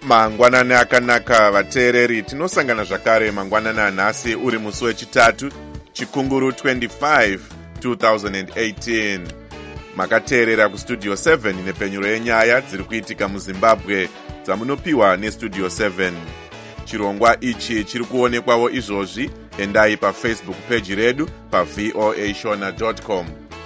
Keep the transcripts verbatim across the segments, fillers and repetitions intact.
Mangwanani akanaka vateereri, tinosangana zvakare mangwanani anhasi uri musi wechitatu chikunguru twenty-five two thousand eighteen. Makateerera kustudio seven nepenyuro yenyaya dziri kuitika muZimbabwe dzamunopiwa nestudio seven. Chirongwa ichi chiri kuonekwawo izvozvi, endai pafacebook page redu pa voa shona dot com.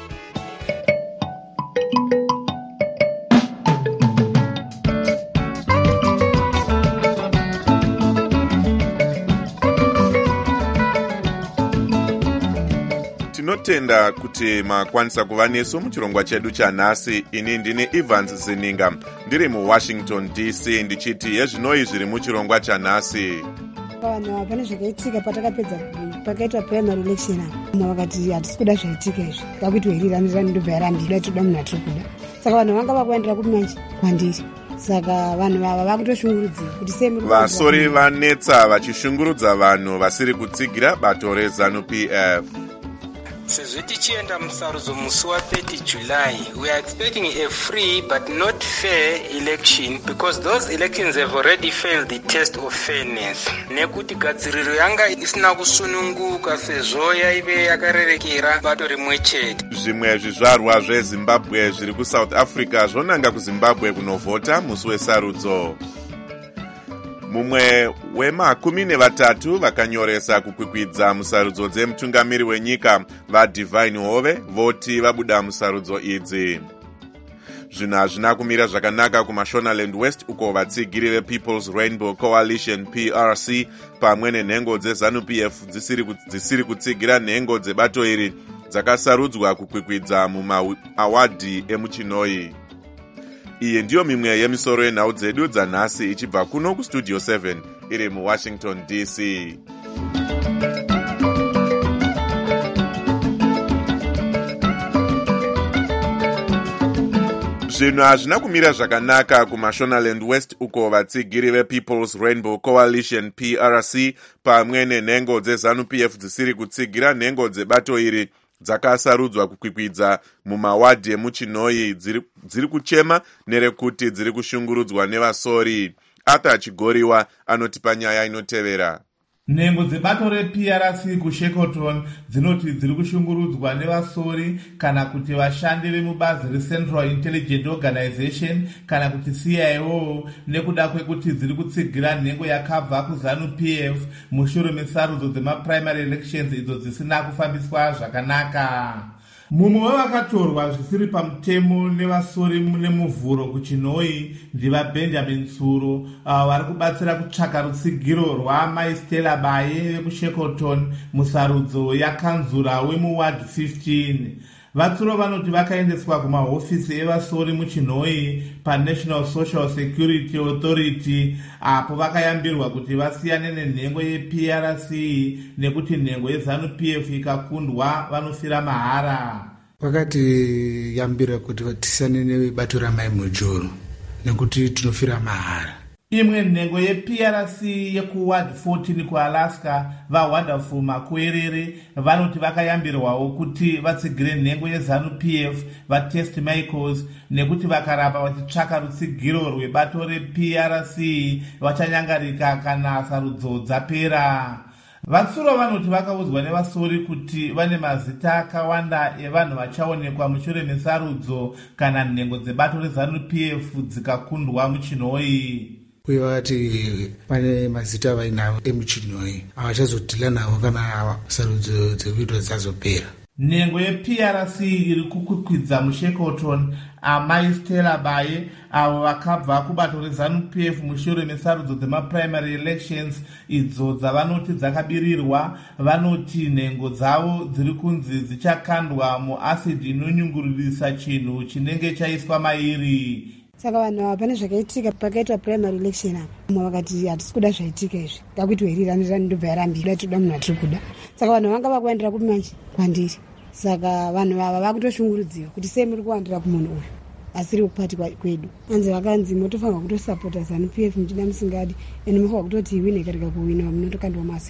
Tinotenda kuti makwanisa kuva nesu muchirongwa chedu chanhasi. Ini ndine Evans Zininga ndiri muWashington D C ndichiti yezvinoi zviri muchirongwa chanhasi. Vanhu pane zvakaitika patakapedza pakaitwa primary election apa vakati hatisi kuda zvaitika izvi kakuitwa iriranirani ndobva yarambirwa toda munhu atiri kuda, saka vanhu vanga vakuendera kuti manje kwandiri. Saka vanhu vava vakutoshungurudzira kuti sei muri vasori vanetsa vachishungurudza vanhu vasiri kutsigira bato reZANU P F. Sezvo tichienda musarudzo musi wa-thirty July, we are expecting a free but not fair election because those elections have already failed the test of fairness. Nekuti gadziriro yanga isina kusununguka sezvo yaive yakarerekera bato rimwe chete. Zvimwe zvizvarwa zveZimbabwe zviri kuSouth Africa zvonanga kuZimbabwe kunovhota musi wesarudzo. Mumwe wemakumi nevatatu vakanyoresa kukwikwidza musarudzo dzemutungamiri wenyika vaDivine Hove voti vabuda musarudzo idzi. Zvino hazvina kumira zvakanaka kuMashonaland West uko vatsigiri vePeople's Rainbow Coalition P R C pamwe nenhengo dzeZANU P F dzisiri, dzisiri kutsigira nhengo dzebato iri dzakasarudzwa kukwikwidza mumawadhi emuChinoi. Iyi ndiyo mimwe yemisoro yenhau dzedu dzanhasi ichibva kuno kustudio seven iri muWashington D C. Zvino hazvina kumira zvakanaka kuMashonaland West uko vatsigiri vePeople's Rainbow Coalition P R C pamwe nenhengo dzeZANU P F dzisiri kutsigira nhengo dzebato iri dzakasarudzwa kukwikwidza mumawadhi emuChinoi dziri, dziri kuchema nerekuti dziri kushungurudzwa nevasori. Arthur Chigoriwa anotipa nyaya inotevera. Nhengo dzebato reP R C kuShackleton dzinoti dziri kushungurudzwa nevasori kana kuti vashandi vemubazi reCentral Intelligence Organization kana kuti C I O nekuda kwekuti dziri kutsigira nhengo yakabva kuZANU P F mushure mesarudzo dzemaprimary elections idzo dzisina kufambiswa zvakanaka. Mumwe wevakatorwa zvisiri pamutemo nevasori nemuvhuro kuChinoi ndivaBenjamin Tsuro avo vari kubatsira kutsvaka rutsigiro rwaMaistela Baye vekuShackleton musarudzo yakanzura wemuward fifteen. Vatsuro vanoti vakaendeswa kumahofisi evasori muChinoi paNational Social Security Authority apo vakayambirwa kuti vasiyane nenhengo yeP R C nekuti nhengo yeZANU P F ikakundwa vanofira mahara. Vakati yambira kuti tisiyane nebato ramai Mujuru nekuti tinofira mahara. Imwe nhengo yeP R C yekuward fourteen kuAlaska vaWonderful Makwerere vanoti vakayambirwawo kuti vatsigire nhengo yeZANU P F vaTest Michaels nekuti vakaramba vachitsvaka rutsigiro rwebato reP R C vachanyangarika kana sarudzo dzapera. Vatsuro vanoti vakaudzwa nevasori kuti vane mazita akawanda evanhu vachaonekwa mushure mesarudzo kana nhengo dzebato reZANU P F dzikakundwa muChinoi. Uye vati pane mazita vainavo emuChinoi havachazodhila navo kana sarudzo dzekuitwa dzazopera. Nhengo yeP R C iri kukwikwidza muShackleton amaistela Baye avo vakabva kubato reZANU P F mushure mesarudzo dzemaprimary elections idzo dzavanoti dzakabirirwa. Vanoti nhengo dzavo dziri kunzi dzichakandwa muasidi inonyungururisa chinhu chinenge chaiswa mairi. Saka vanhu ava pane zvakaitika pakaitwa primary election apa mumwe vakati hatisi kuda zvaitika izvi kakuitwa iriranirani ndobva yarambirwa toda munhu atiri kuda, saka vanhu vanga vakuendera kuti manje kwandiri. Saka vanhu vava vakutoshungurudziwa kuti sei muri kuwandira kumunhu uyu asiri kupati kwedu. Anzi vakanzi motofanirwa kutosapota ZANU P F muchida musingadi ende mofanirwa kutoti iwine katika kuwina munotokandwa maasidi.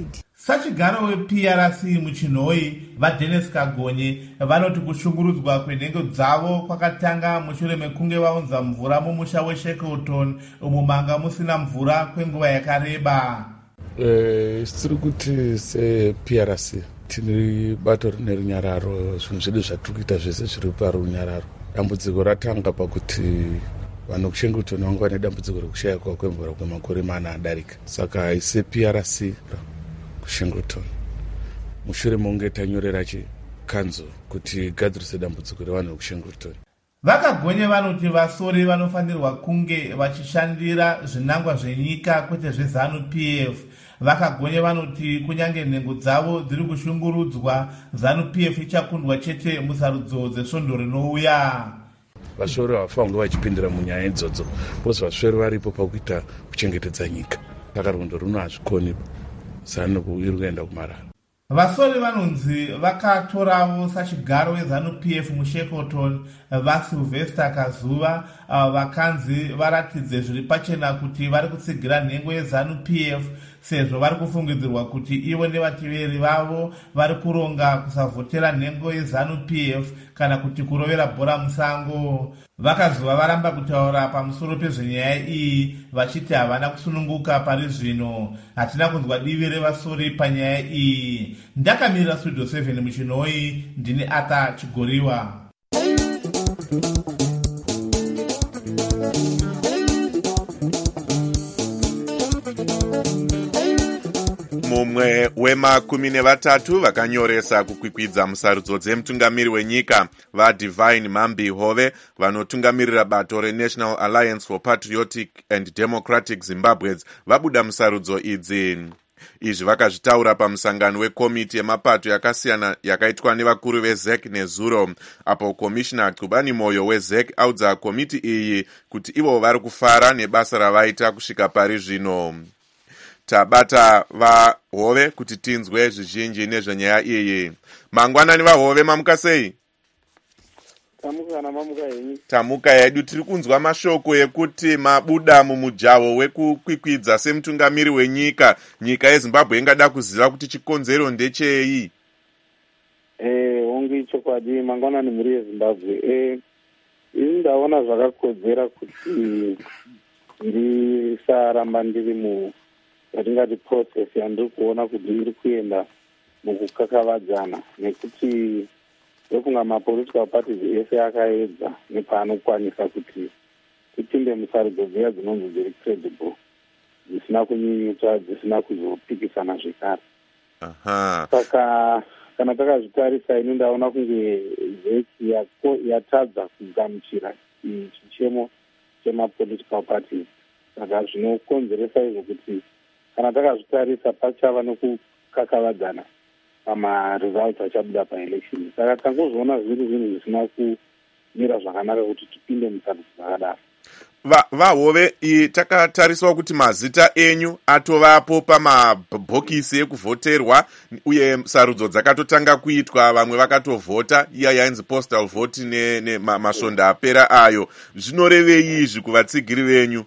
sachigaro weP R C muchinhoi vaDennis Kagonye vanoti kushungurudzwa kwenhengo dzavo kwakatanga mushure mekunge vaunza mvura mumusha weShackleton umo manga musina mvura kwenguva yakareba. Tiri kuti seP R C tiri bato rine runyararo, zvinhu zvedu zvatiri kuita zvese zviri parunyararo. Dambudziko ratanga pakuti vanhu kuShackleton vanga vane dambudziko rekushayikwa kwemvura kwemakore mana adarika. Saka seP R C kuShackleton mushure mokunge tanyorera chikanzo kuti gadzirise dambudziko revanhu vekuShackleton. VakaGonye vanoti vasori vanofanirwa kunge vachishandira zvinangwa zvenyika kwete zveZANU-P F. VakaGonye vanoti kunyange nhengo dzavo dziri kushungurudzwa, ZANU-P F ichakundwa chete musarudzo dzesvondo rinouya. Vasori havafanga vachipindira munyaya idzodzo, bose vasori varipo pakuita kuchengetedza nyika. Saka rwendo runo hazvikoni, ZANU iri kuenda kumarara. Vasori vanonzi vakatoravo sachigaro weZANU-P F muShackleton vaSylvester Kazuva, vakanzi varatidze zviri pachena kuti vari kutsigira nhengo yeZANU-P F sezvo vari kufungidzirwa kuti ivo nevateveri vavo vari kuronga kusavhotera nhengo yeZANU-P F kana kuti kurovera bhora musango. Vakazuva varamba kutaura pamusoro pezvenyaya iyi vachiti havana kusununguka pari zvino. Hatina kunzwa divi revasori panyaya iyi. Ndakamirira Studio seven muchinhoi, ndini Arthur Chigoriwa. Mumwe wemakumi nevatatu vakanyoresa kukwikwidza musarudzo dzemutungamiri wenyika vaDivine Mambi Hove vanotungamirira bato reNational Alliance for Patriotic and Democratic Zimbabweans vabuda musarudzo idzi. Izvi vakazvitaura pamusangano wekomiti yemapato yakasiyana yakaitwa nevakuru veZ E C nezuro, apo komishina Cubani Moyo weZ E C audza komiti iyi kuti ivo vari kufara nebasa ravaita kusvika pari zvino. Tabata vaHove kuti tinzwe zvizhinji nezvenyaya iyi. Mangwanani vaHove, mamuka sei? Tamuka na mamuka yenyu. Tamuka yedu, tiri kunzwa mashoko ekuti mabuda mumujaho wekukwikwidza semutungamiri wenyika. Nyika yeZimbabwe ingada kuziva kuti chikonzero ndechei? Eh, onge chokwadi mangwanani muri yeZimbabwe. Eh, ini ndaona zvakakodzera kuti ndisaramba ndiri mu yatingati process yandiri kuona kuti iri kuenda mukukakavadzana, nekuti ndofunga mapolitical parties ese akaedza nepaanokwanisa kuti tipinde musarudzo dziya dzinonzi dziri credible, dzisina kunyinyuta, dzisina kuzopikisana zvekare. Aha. Saka kana takazvitarisa, ini ndaona kunge zeki yatadza kugamuchira chichemo chemapolitical parties. Saka zvinokonzeresa izvo kuti kana takazvitarisa pachava nekukakavadzana pamaresults achabuda paelection. Saka tangozoona zviri zvinhu zvisina kumira zvakanaka kuti tipinde musarudzo dzakadaro. VaHove, takatariswa kuti mazita enyu atovapo pamabhokisi ekuvhoterwa uye sarudzo dzakatotanga kuitwa, vamwe vakatovhota, iya yainzi postal vote nemasvondo apera ayo. Zvinorevei izvi kuvatsigiri venyu?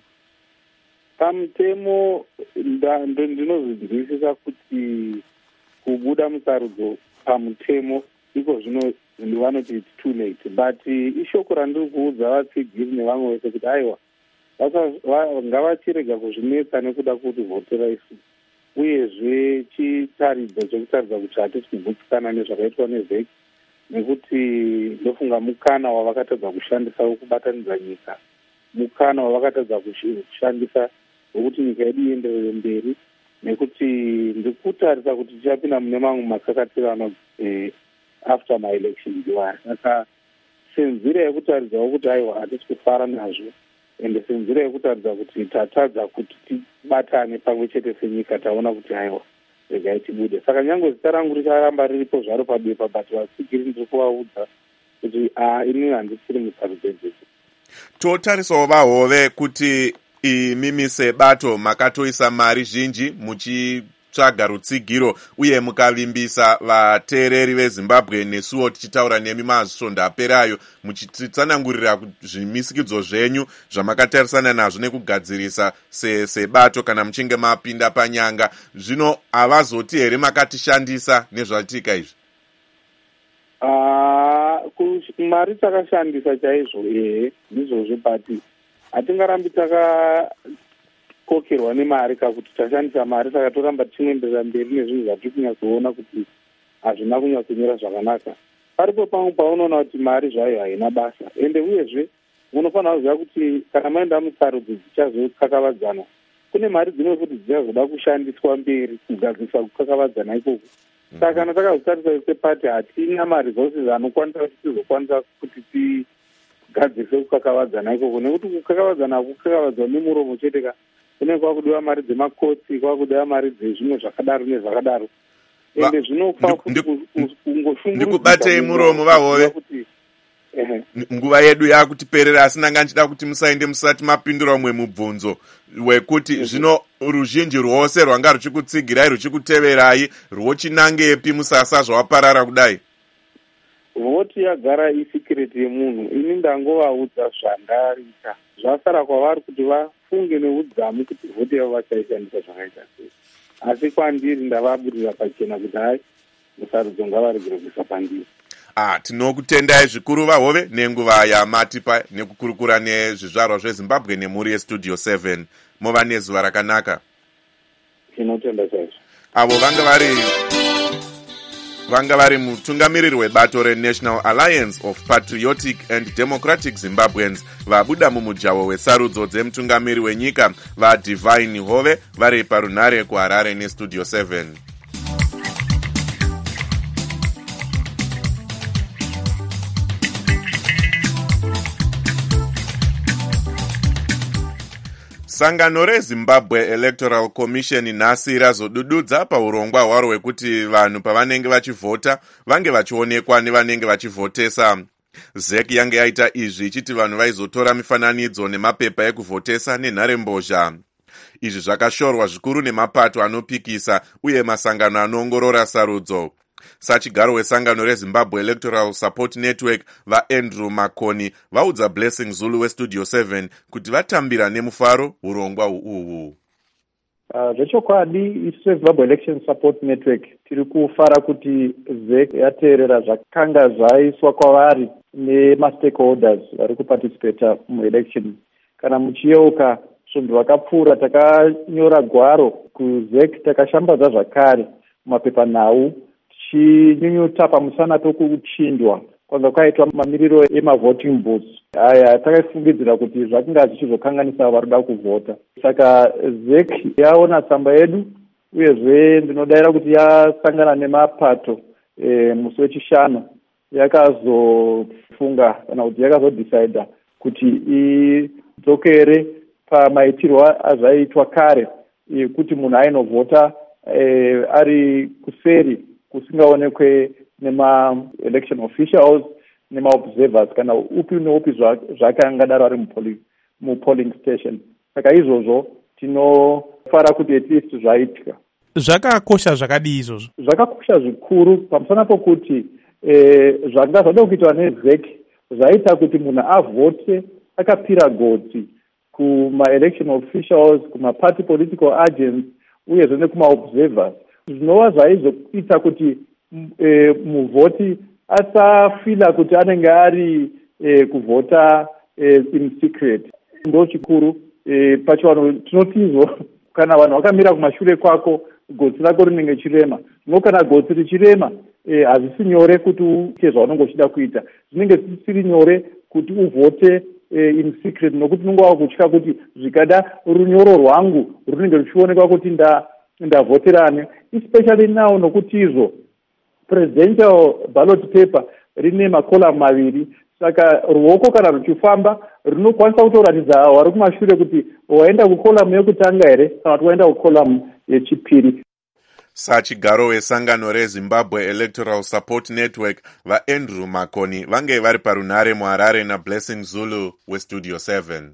Pamutemo ndinozvinzwisisa kuti kubuda musarudzo pamutemo iko zvino vanoti it's too late, but ishoko randiri kuudza vatsigiri nevamwe vese kuti aiwa ngavachirega kuzvinetsa nekuda kuti vhotera isu, uyezve chitaridza chekutaridza kuti hatisi kugutsikana nezvakaitwa neZ E C, nekuti ndofunga mukana wavakatadza kushandisa wekubatanidza nyika, mukana wavakatadza kushandisa wekuti nyika yedu ienderere mberi, nekuti ndikutarisa kuti tichapinda mune mamwe makakatirano eh, after my election diwari. Saka senzira yekutaridzawo kuti aiwa hatisi kufara nazvo, ende senzira yekutaridza kuti tatadza kuti tibatane pamwe chete senyika, taona kuti aiwa regai tibude. Saka nyange zita rangu richaramba riripo zvaro pabepa, but vatsigiri ndiri kuvaudza kuti a ini handisiri musarudzo idzodzo. Totarisawo vaHove kuti imimi sebato makatoisa mari zhinji muchi mukatsvaga rutsigiro uye mukavimbisa vateereri vezimbabwe nesuwo tichitaura nemi masvondo aperayo muchitsanangurira zvimisikidzo zvenyu zvamakatarisana nazvo nekugadzirisa sebato kana muchinge mapinda panyanga. Zvino havazoti here makatishandisa nezvaitika izvi? Mari takashandisa chaizvo, ehe, ndizvozvo, but hatingarambi takakokerwa nemari kakuti tashandisa mari, saka toramba tichinoenderera mberi nezvinhu zvatiri kunyatsoona kuti hazvina kunyatsonyora zvakanaka. Paripo pamwe paunoona kuti mari zvayo haina basa, ende uyezve munofanira kuziva kuti kana maenda musarudzo dzichazokakavadzana, kune mari dzimwe futi dzichazoda kushandiswa mberi kugadzirisa kukakavadzana ikoko. Saka kana takazotarisa sepati hatina maresources anokwanisa kuti tizokwanisa kuti tigadzirise kukakavadzana ikoko, nekuti kukakavadzana hakukakavadzwa nemuromo chete ka, kune kwakudiwa mari dzemakotsi, kwakudiwa mari dzezvimwe zvakadaro nezvakadaro. Ende zvinofa kuti kungoshungurudza. Ndikubatei muromo vahove. Nguva yedu yakutiperera, asi ndanga ndichida kuti musaende musati mapindura umwe mubvunzo wekuti zvino ruzhinji rwose rwanga ruchikutsigirai ruchikuteverai rwochinangepi musasa zvawaparara kudai? Voti yagara isikireti yemunhu. Ini ndangovaudza zvandarita, zvasara kwavari kuti vafunge neudzamu kuti voti yavo vachaishandisa zvakaita sei. Asi kwandiri ndavaburira pachena kuti hai musarudzo ngavaregere kuisa pandiri. Ah, tinokutendai zvikuru vahove nenguva yamatipa nekukurukura nezvizvarwa zveZimbabwe nemhuri yestudio seven. Mova nezuva rakanaka. Tinotenda chaizvo. Avo vanga vari vanga vari mutungamiriri webato reNational Alliance of Patriotic and Democratic Zimbabweans vabuda mumujaho wesarudzo dzemutungamiri wenyika vaDivine Hove vari parunhare kuHarare nestudio seven. Sangano reZimbabwe Electoral Commission nhasi razodududza paurongwa hwaro hwekuti vanhu pavanenge vachivhota vange vachionekwa nevanenge vachivhotesa. Z E C yange yaita izvi ichiti vanhu vaizotora mifananidzo nemapepa ekuvhotesa nenharembozha. Izvi zvakashorwa zvikuru nemapato anopikisa uye masangano anoongorora sarudzo. Sachigaro wesangano reZimbabwe Electoral Support Network vaAndrew Makoni vaudza Blessing Zulu westudio seven kuti vatambira nemufaro urongwa uhwu. Uh, zvechokwadi isu seZimbabwe Election Support Network tiri kufara kuti Z E C yateerera zvakanga zvaiswa kwavari nemastakeholders vari kuparticipata muelection. Kana muchiyeuka svundu vakapfuura takanyora gwaro kuZ E C, takashambadza zvakare mumapepa nhau chinyunyuta pamusana pekuchindwa kwanza kwaitwa mamiriro emavoting booths. Aya takaifungidzira kuti zvakinga zvichizokanganisa varikuda kuvhota. Saka Z E C yaona tsamba yedu uyezve ndinodaira kuti yasangana nemapato e, musi wechishanu yakazofunga kana kuti yakazodecida kuti idzokere pamaitirwo azvaitwa kare e, kuti munhu ainovhota e, ari kuseri kusingaonekwe nema-election officials nema-observers kana upi neupi zvake angadaro ari mupolling station. Saka izvozvo tinofara kuti at least zvaitika. Zvakakosha zvakadii izvozvo? Zvakakosha zvikuru pamusana pokuti eh, zvanga zvada kuitwa neZ E C zvaita kuti munhu avhote akapira gotsi kuma-election officials, kuma-party political agents uyezve nekuma-observers. Zvinova zvaizoita kuti e, muvhoti asafila kuti anenge ari e, kuvhota e, in secret. Ndo chikuru e, pachivanhu tinotizwa kana vanhu vakamira kumashure kwako gotsi rako rinenge chirema. No kana gotsi richirema e, hazvisi nyore kuti uite zvaunenge uchida kuita. Zvinenge zvisiri nyore kuti uvhote e, in secret nokuti unenge wakutya kuti zvikada runyoro rwangu runenge ruchionekwa kuti nda ndavhoterane, especially now nokuti izvo presidential ballot paper rine makola maviri. Saka ruoko kana ruchifamba runokwanisa kutoratidza vari kumashure kuti waenda kukolamu yekutanga here kana kuti waenda kukolamu yechipiri. Sachigaro wesangano reZimbabwe Electoral Support Network vaAndrew Makoni vange vari parunhare muHarare naBlessing Zulu westudio seven.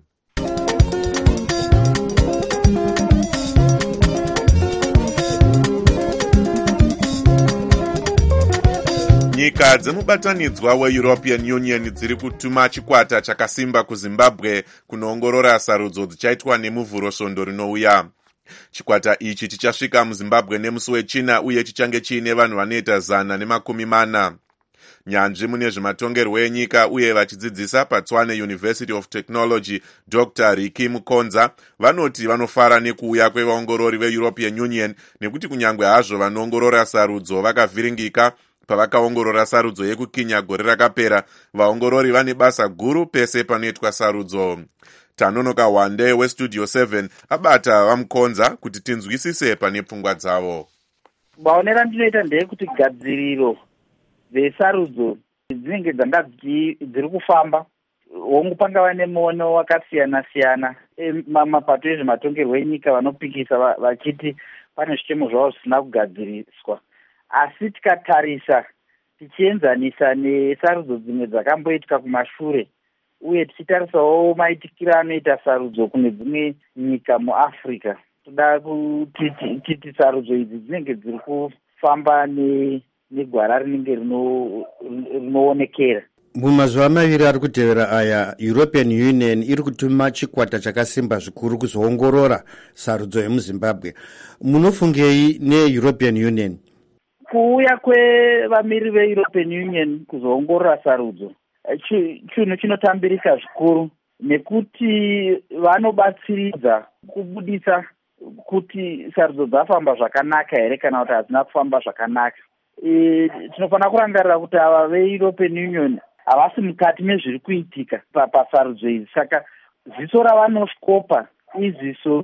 nyika dzemubatanidzwa weeuropean union dziri kutuma chikwata chakasimba kuzimbabwe kunoongorora sarudzo dzichaitwa nemuvhuro svondo rinouya. Chikwata ichi chichasvika muzimbabwe nemusi wechina uye chichange chiine vanhu vanoita zana nemakumi mana. Nyanzvi mune zvematongerwo enyika uye vachidzidzisa paTshwane University of Technology Doctor Riki Mukonza vanoti vanofara nekuuya kwevaongorori veEuropean Union nekuti kunyangwe hazvo vanoongorora sarudzo vakavhiringika pavakaongorora sarudzo yekukinya gore rakapera, vaongorori vane basa guru pese panoitwa sarudzo. Tanonoka Wande weStudio seven abata vamukonza kuti tinzwisise pane pfungwa dzavo. Maonero ndinoita ndeyekuti gadziriro vesarudzo dzinenge dzanga dziri kufamba hongu pangava nemuono wakasiyana siyana mapato ezvematongerwo enyika vanopikisa vachiti pane zvichemo zvavo zvisina kugadziriswa, asi tikatarisa tichienzanisa nesarudzo dzimwe dzakamboitika kumashure uye tichitarisawo maitikiro anoita sarudzo kune dzimwe nyika muAfrica, toda kuti titi sarudzo idzi dzinenge dziri kufamba ne negwara rinenge rinoonekera. Mumazuva maviri ari kutevera aya, European Union iri kutuma chikwata chakasimba zvikuru kuzoongorora sarudzo yemuZimbabwe. Munofungei neEuropean Union? Kuuya kwevamiri veEuropean Union kuzoongorora sarudzo chinhu chinotambirika zvikuru nekuti vanobatsiridza kubudisa kuti sarudzo dzafamba zvakanaka here kana kuti hadzina kufamba zvakanaka. E, tinofanira kurangarira kuti ava veEuropean Union havasi mukati mezviri kuitika pasarudzo idzi, saka ziso ravanoscopa iziso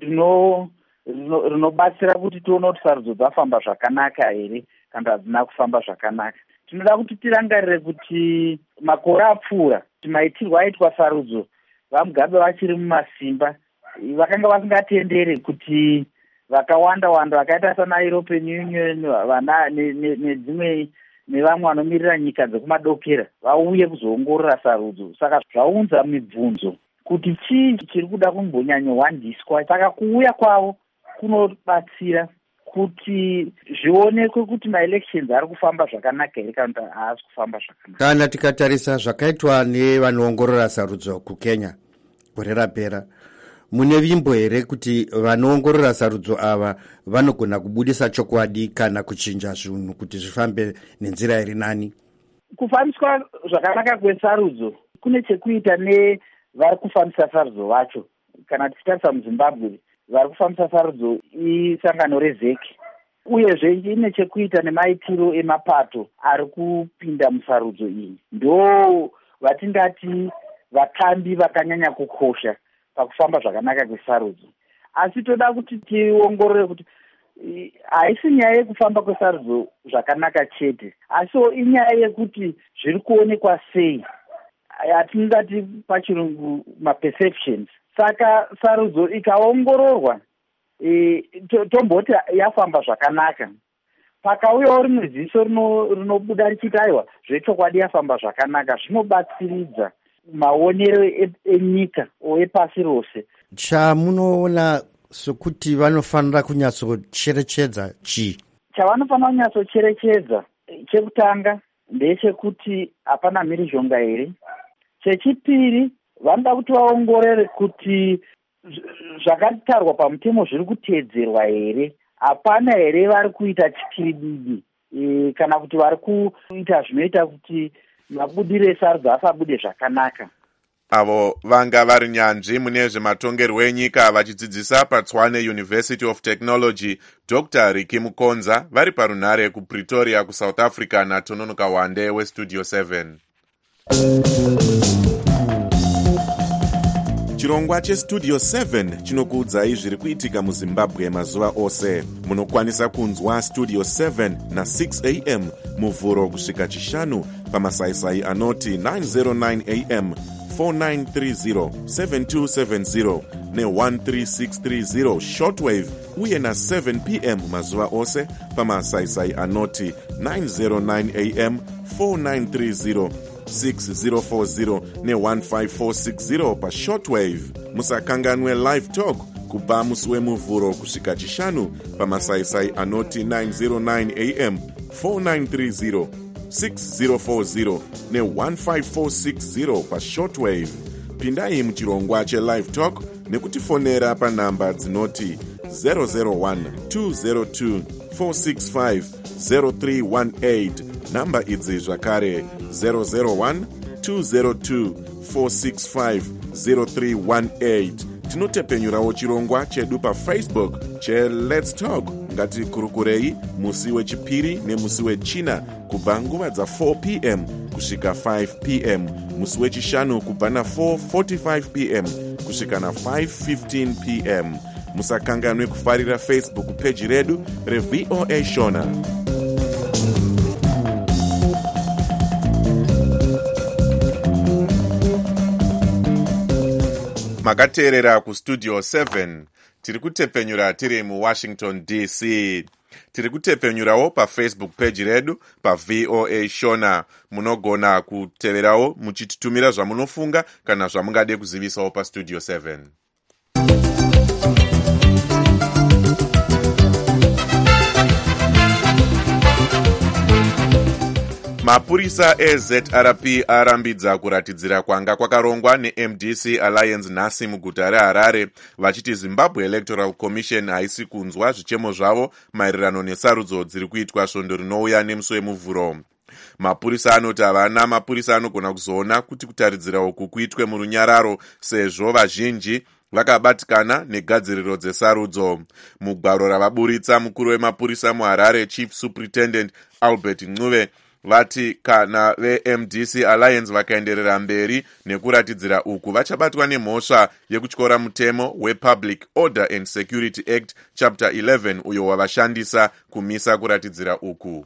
rinobatsira kuti tione kuti sarudzo dzafamba zvakanaka here kana hadzina kufamba zvakanaka. Tinoda kuti tirangarire kuti makore apfuura kuti maitirwo aitwa sarudzo vamugabe vachiri mumasimba vakanga vasingatendere kuti vakawanda wanda vakaita sana European Union vana nedzimwe nevamwe vanomirira nyika dzekumadokera vauye kuzoongorora sarudzo. Saka zvaunza mibvunzo kuti chii chiri kuda kumbonyanyowandiswa. Saka kuuya kwavo kunobatsira kuti zvionekwe kuti maelections ari kufamba zvakanaka here kana kuti haasi kufamba zvakanaka. Kana tikatarisa zvakaitwa nevanoongorora sarudzo kuKenya gore rapera, mune vimbo here kuti vanoongorora sarudzo ava vanogona kubudisa chokwadi kana kuchinja zvinhu kuti zvifambe nenzira iri nani? Kufambiswa zvakanaka kwesarudzo kune chekuita nevari kufambisa sarudzo vacho. Kana tichitarisa muZimbabwe, vari kufambisa sarudzo isangano rezeki, uyezve ine chekuita nemaitiro emapato ari kupinda musarudzo iyi. Ndo vatingati vatambi vakanyanya kukosha pakufamba zvakanaka kwesarudzo. Asi toda kuti tiongorore kuti haisi nyaya yekufamba kwesarudzo zvakanaka chete, asi inyaya yekuti zviri kuonekwa sei, atingati pachirungu maperceptions. Saka sarudzo ikaongororwa e, to, tomboti yafamba zvakanaka, pakauyawo rimwe ziso rinobuda richiti aiwa zvechokwadi yafamba zvakanaka, zvinobatsiridza maonero enyika o epasi rose. Chamunoona sokuti vanofanira kunyatsocherechedza chii? Chavanofanira kunyatsocherechedza chekutanga ndechekuti hapana mhirizhonga here. Chechipiri, vanoda kuti vaongorore kuti zvakatarwa pamutemo zviri kuteedzerwa here, hapana here vari kuita chikiribidi e, kana kuti vari kuita zvinoita kuti mabudiro esarudzo asabude zvakanaka. Avo vanga vari nyanzvi mune zvematongerwo enyika vachidzidzisa paTshwane University of Technology Doctor Riki Mukonza vari parunhare kuPretoria kuSouth Africa naTononoka Wande weStudio seven. Chirongwa cheStudio seven chinokuudzai zviri kuitika muZimbabwe mazuva ose. Munokwanisa kunzwa Studio seven na six a m muvhuro kusvika chishanu pamasaisai anoti nine oh nine a m, four nine three zero, seven two seven zero ne one three six three zero shortwave uye na seven p m mazuva ose pamasaisai anoti nine oh nine a m, four nine three zero, six zero four zero ne one five four six zero pa shortwave. Musakanganwe live talk kubva musi wemuvhuro kusvika chishanu pamasaisai anoti nine oh nine a m, four nine three zero, six zero four zero ne one five four six zero pa shortwave. Pindai muchirongwa che-live talk nekutifonera pa namba dzinoti zero zero one two zero two four six five zero three one eight. Namba idzi zvakare zero zero one two zero two four six five zero three one eight. Tinotepenyurawo chirongwa chedu pa Facebook che Let's Talk. Ngati kurukurei musi wechipiri nemusi wechina kubva nguva dza four p m kusvika five p m, musi wechishanu kubva na four forty-five p m kusvika na five fifteen p m. Musakanganwe kufarira Facebook page redu reV O A Shona. Makateerera ku studio seven. Tiri kutepenyura tiri mu Washington D C. Tiri kutepenyurawo pa Facebook page redu pa V O A Shona. Munogona kuteverawo muchitutumira zvamunofunga kana zvamungade kuzivisawo pa studio seven. Mapurisa eZ R P arambidza kuratidzira kwanga kwakarongwa neM D C Alliance nhasi muguta reHarare vachiti Zimbabwe Electoral Commission haisi kunzwa zvichemo zvavo maererano nesarudzo dziri kuitwa svondo rinouya nemusi wemuvhuro. Mapurisa anoti havana mapurisa anogona kuzoona kuti kutaridzira uku kuitwe murunyararo sezvo vazhinji vakabatikana negadziriro dzesarudzo. Mugwaro ravaburitsa mukuru wemapurisa muHarare Chief Superintendent Albert Ncube vati kana veM D C Alliance vakaenderera mberi nekuratidzira uku vachabatwa nemhosva yekutyora mutemo wePublic Order and Security Act chapter eleven uyo wavashandisa kumisa kuratidzira uku.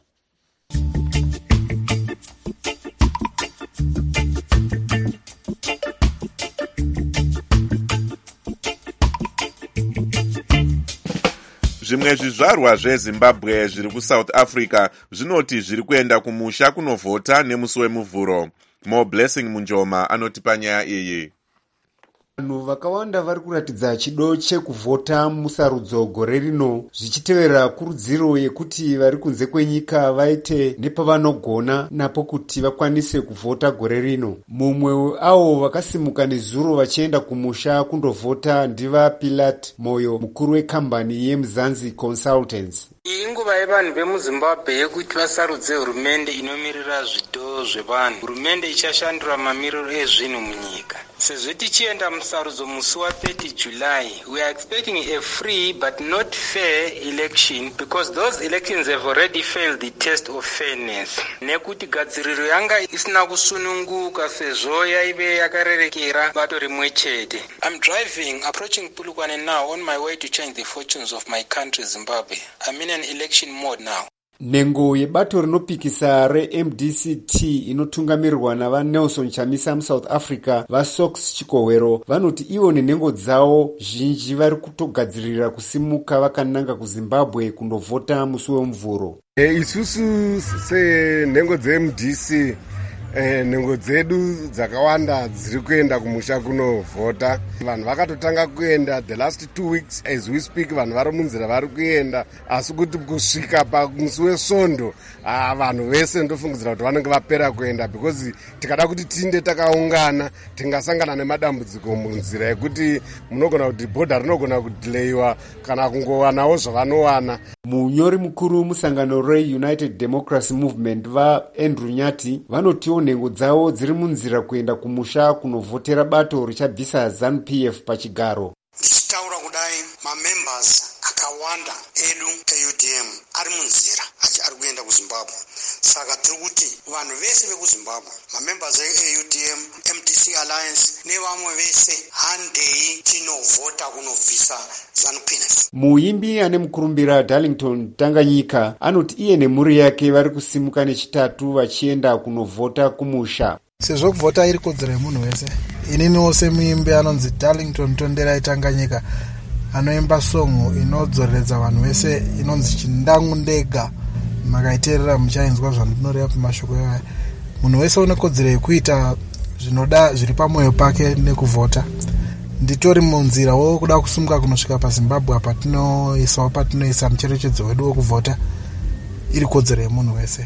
Zvimwe zvizvarwa zveZimbabwe zviri kuSouth Africa zvinoti zviri kuenda kumusha kunovhota nemusi wemuvhuro. Mo Blessing Munjoma anoti panyaya iyi. Vanhu vakawanda vari kuratidza chido chekuvhota musarudzo gore rino zvichitevera kurudziro yekuti vari kunze kwenyika vaite nepavanogona napo kuti vakwanise kuvhota gore rino. Mumwe avo vakasimuka nezuro vachienda kumusha kundovhota ndiva Pilat Moyo, mukuru wekambani yeMzansi Consultants. Iyi nguva yevanhu vemuZimbabwe yekuti vasarudze hurumende inomirira zvidhoo zvevanhu. Hurumende ichashandura mamiriro ezvinhu munyika. Sezvo tichienda musarudzo musi wa-thirty July, we are expecting a free but not fair election because those elections have already failed the test of fairness. Nekuti gadziriro yanga isina kusununguka sezvo yaive yakarerekera bato rimwe chete. I'm driving, approaching Pulukwane now on my way to change the fortunes of my country Zimbabwe. I'm in an election mode now. Nhengo yebato rinopikisa reM D C T inotungamirirwa navaNelson Chamisa muSouth Africa vaSox Chikohwero vanoti ivo nenhengo dzavo zhinji vari kutogadzirira kusimuka vakananga kuZimbabwe kundovhota musi wemuvhuro. E, isusu senhengo dzeM D C Eh, nhengo dzedu dzakawanda dziri kuenda kumusha kunovhota. Vanhu vakatotanga kuenda the last two weeks as we speak, vanhu vari munzira vari kuenda, asi kuti kusvika pamusi wesvondo ah, vanhu vese ndofungidzira kuti vanenge vapera kuenda because tikada kuti tinde takaungana tingasangana nemadambudziko munzira yekuti munogona kuti bhodha rinogona kudhileyiwa kana kungowanawo zvavanowana. Munyori mukuru musangano reUnited Democracy Movement vaAndrew Nyati vanotiwo nhengo dzavo dziri munzira kuenda kumusha kunovhotera bato richabvisa ZANU P F pachigaro. Ndichitaura kudai mamembers akawanda edu eU D M ari munzira ari kuenda kuZimbabwe. Saka tiri kuti vanhu vese vekuZimbabwe, mamembers eU D M, M D C Alliance nevamwe vese handei tinovhota kunobvisa ZANU P F. Muimbi ane mukurumbira Darlington Tanganyika anoti iye nemhuri yake vari kusimuka nechitatu vachienda kunovhota kumusha. Sezvo kuvhota iri kodzero yemunhu wese, ininiwo semuimbi anonzi Darlington Tonderai Tanganyika anoimba songo inodzoreredza vanhu vese inonzi Chindangu Ndega. Makaiteerera muchainzwa zvandinoreva pamashoko aya. Munhu wese une kodzero yekuita zvinoda zviri pamwoyo pake nekuvhota. Nditori munzira wokuda kusumuka kunosvika paZimbabwe apa tinoisawo patinoisa mucherechedzo wedu wokuvhota iri kodzero yemunhu wese.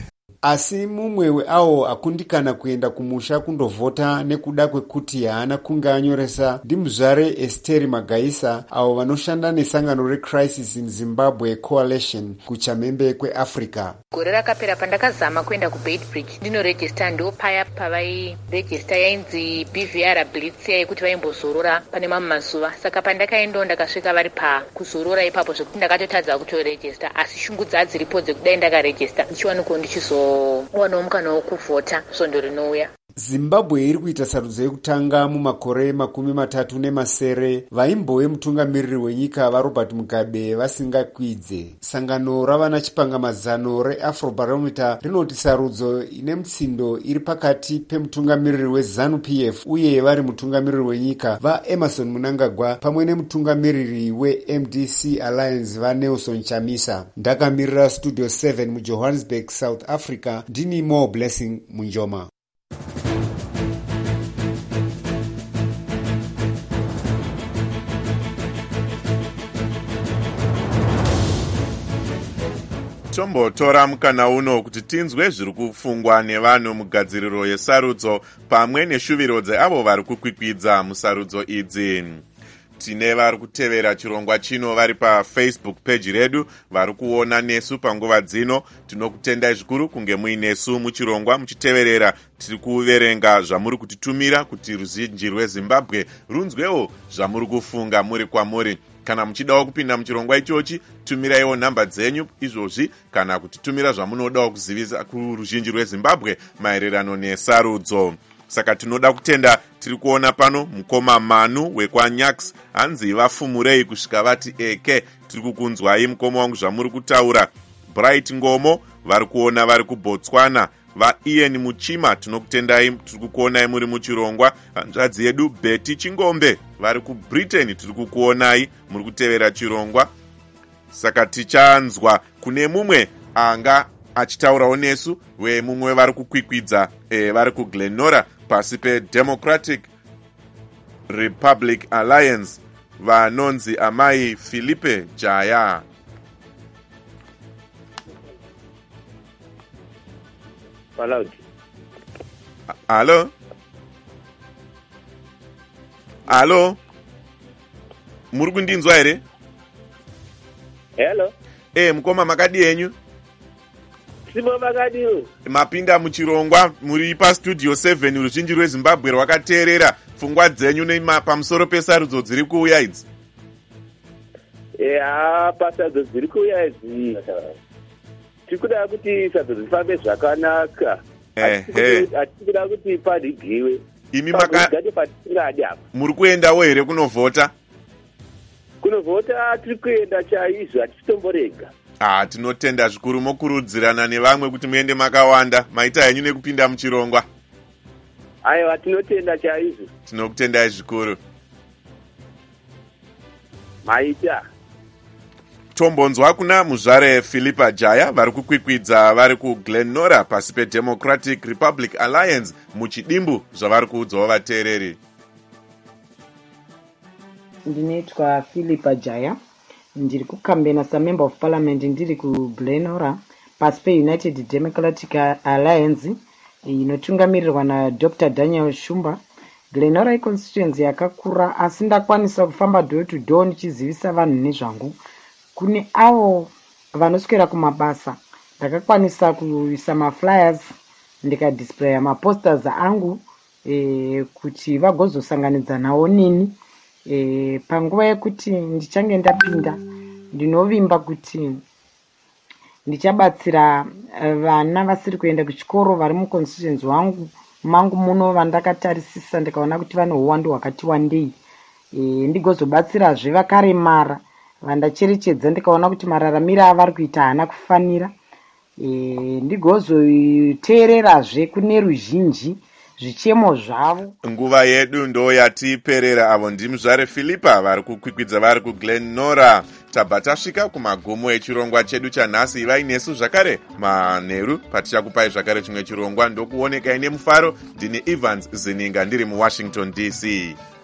asi mumwe weavo akundikana kuenda kumusha kundovhota nekuda kwekuti haana kunge anyoresa ndimuzvare Esteri Magaisa, avo vanoshanda nesangano reCrisis in Zimbabwe Coalition kuchamhembe kweAfrica. Gore rakapera pandakazama kuenda kuBeitbridge ndinorejista, ndo paya pavairejista yainzi B V R Blitz yekuti vaimbozorora pane mamwe mazuva. Saka pandakaenda ndakasvika vari pakuzorora ipapo zvekuti ndakatotadza kutorejista, asi shungu dzadziripo dzekudai ndakarejista ndichiwanikwa ndichizowanawo mukana wokuvhota svondo rinouya. Zimbabwe iri kuita sarudzo yekutanga mumakore makumi matatu nemasere vaimbove mutungamiriri wenyika vaRobert Mugabe vasingakwidze. Sangano ravana chipangamazano reAfrobarometer rinoti sarudzo ine mutsindo iri pakati pemutungamiriri weZANU P F uye vari mutungamiriri wenyika vaEmerson Mnangagwa pamwe nemutungamiriri weM D C Alliance vaNelson Chamisa. Ndakamirira Studio seven muJohannesburg, South Africa, ndini More Blessing Munjoma. tombotora mukana uno kuti tinzwe zviri kufungwa nevanhu mugadziriro yesarudzo pamwe neshuviro dzeavo vari kukwikwidza musarudzo idzi. Tine vari kutevera chirongwa chino vari paFacebook page redu vari kuona nesu panguva dzino. Tinokutendai zvikuru kunge muinesu muchirongwa muchiteverera. Tiri kuverenga zvamuri kutitumira kuti ruzhinji rweZimbabwe runzwewo zvamuri kufunga muri kwamuri. Kana muchidawo kupinda muchirongwa ichochi, tumiraiwo nhamba dzenyu izvozvi kana kutitumira zvamunodawo kuzivisa kuruzhinji rweZimbabwe maererano nesarudzo. Saka tinoda kutenda tiri kuona pano mukoma Manu wekwaNyax hanzi vafumurei kusvika vati eke. Tiri kukunzwai mukoma wangu zvamuri kutaura. Bright Ngomo vari kuona vari kuBotswana. VaIan Muchima tinokutendai, tiri kukuonai muri muchirongwa. Hanzvadzi yedu Betty Chingombe vari kuBritain tiri kukuonai muri kutevera chirongwa. Saka tichanzwa kune mumwe anga achitaurawo nesu wemumwe vari kukwikwidza e, vari kuGlenora pasi peDemocratic Republic Alliance vanonzi amai Philippe Jaya. Hello. Hello. Hello. Muri kundinzwa here? Hello. Eh, mukoma makadi yenyu? Simo makadiwo. Mapinda muchirongwa muri pa Studio seven ruzhinji rweZimbabwe rwakateerera pfungwa dzenyu nema pamusoro pesarudzo dziri kuuya idzi. Eh, ah, pasarudzo dziri kuuya idzi. Tikuda kuti sarudzo dzifambe zvakanaka. Eh, eh. Atikuda kuti padhigiwe. Imi maka patingada. Muri kuendawo here kunovhota? Kunovhota tiri kuenda chaizvo, atitomborega. Ah, tinotenda zvikuru mokurudzirana nevamwe kuti muende makawanda maita henyu nekupinda muchirongwa. Aiwa, tinotenda chaizvo. Tinokutendai zvikuru. Maita. Tombonzwa kuna muzvare Philippa Jaya vari kukwikwidza vari kuGlenora pasi peDemocratic Republic Alliance muchidimbu zvavari kuudzawo vateereri. Ndinoitwa Philippa Jaya, ndiri kukambena samember of parliament ndiri kuGlenora pasi peUnited Democratic Alliance inotungamirirwa naDr Daniel Shumba. Glenora iconstituency yakakura asi ndakwanisa kufamba door to door ndichizivisa vanhu nezvangu. Kune avo vanoswera kumabasa ndakakwanisa kuisa maflyers ndikadisplaya maposters angu e, kuti vagozosanganidza nawo nini. E, panguva yekuti ndichange ndapinda ndinovimba kuti ndichabatsira vana vasiri kuenda kuchikoro vari muconstituency wangu mangu muno vandakatarisisa ndikaona kuti vane uwandu hwakati wandei. E, ndigozobatsirazve vakaremara vandacherechedza ndikaona kuti mararamiro avari kuita haana kufanira. E, ndigozoteererazve kune ruzhinji zvichemo zvavo. Nguva yedu ndo yatiperera. Avo ndimuzvare Philippa vari kukwikwidza vari kuGlenora. Tabva tasvika kumagumo echirongwa chedu chanhasi. Vainesu zvakare manheru patichakupai zvakare chimwe chirongwa. Ndokuonekai nemufaro. Ndini Evans Zininga ndiri muWashington D C.